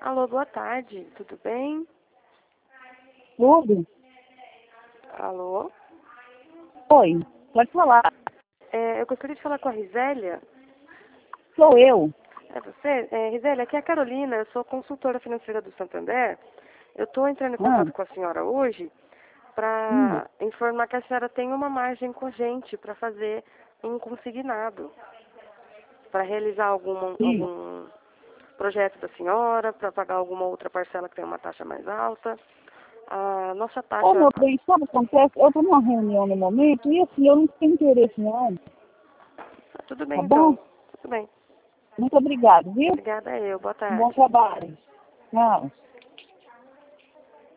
Alô, boa tarde, tudo bem? Tudo? Alô? Oi, pode falar. Eu gostaria de falar com a Risélia. Sou eu. É você? Risélia, aqui é a Carolina, eu sou consultora financeira do Santander. Eu estou entrando em Ah, contato com a senhora hoje hum. para informar que a senhora tem uma margem com a gente para fazer um consignado, para realizar Sim. algum projeto da senhora, para pagar alguma outra parcela que tem uma taxa mais alta. A nossa Ô, taxa... meu bem, sabe o que acontece? Eu estou numa reunião no momento e assim, eu não tenho interesse não. Tudo Tá bem, bom? então. Tudo bem. Muito obrigado, viu? Obrigada eu. Boa Bom tarde. trabalho. Tchau.